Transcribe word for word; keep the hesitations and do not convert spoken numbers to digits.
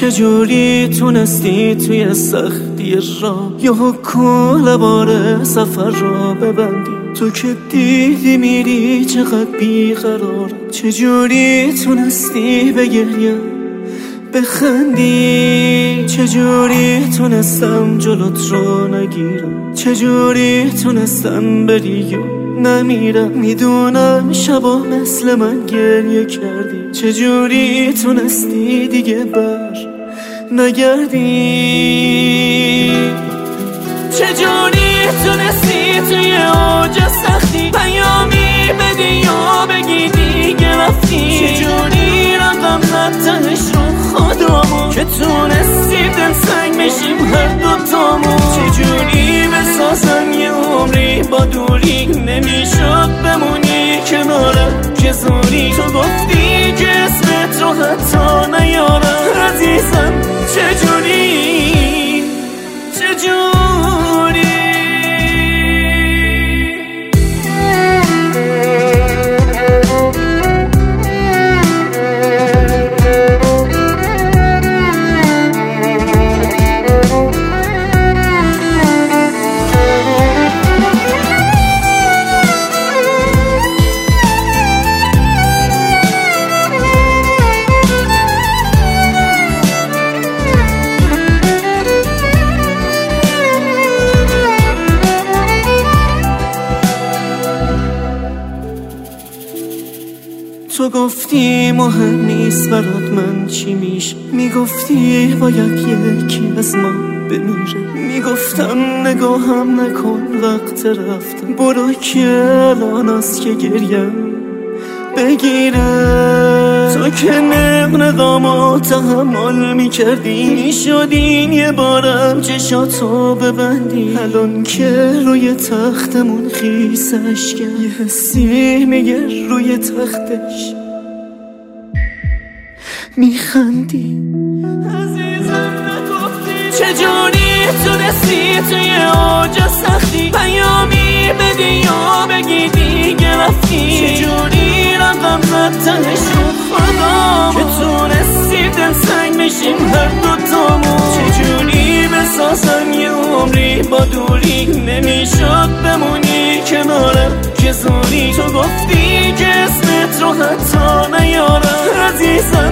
چجوری تونستی توی سختی راه یا کل بار سفر را ببندی؟ تو که دیدی میری چقدر بیقرارم. چجوری تونستی بگریم بخندی؟ چجوری تونستم جلوت رو نگیرم؟ چجوری تونستم بری و نمیرم؟ میدونم شبا مثل من گریه کردی. چجوری تونستی دیگه بر نگردی؟ چجوری تونستی توی اوج سختی پیامی بدی یا بگی دیگه رفتی؟ چجوری رقم نتنش رو خودمون که تونستی دل سنگ بشیم هر دوتامون؟ چجوری بسازم یه عمری با دوری نمیشد بمونی کنارم که زوری؟ تو گفتی که اسمت رو حتی نیارم. عزیزم چجوری چجوری تو گفتی مهم نیست برات من چی میشه، میگفتی باید یکی از ما بمیره. میگفتم نگاهم نکن وقت رفتم، برو که الان است که گریم بگیره. تو که نقنقامو تحمل میکردی، میشدین یه بارم چشاتو ببندی. الان که روی تختمون خیسش کرد یه حسی میگه روی تختش میخندی. عزیزم نگفتی چجوری تونستی توی اوج سختی پیامی بدی یا بگی دیگه رفتی؟ چجوری رقم نتنش رو خدا که تونستی دل سنگ بشیم هر دوتامون؟ چجوری بسازم یه عمری با دوری نمیشد بمونی کنارم که زوری؟ تو گفتی که اسمت رو حتی نیارم. عزیزم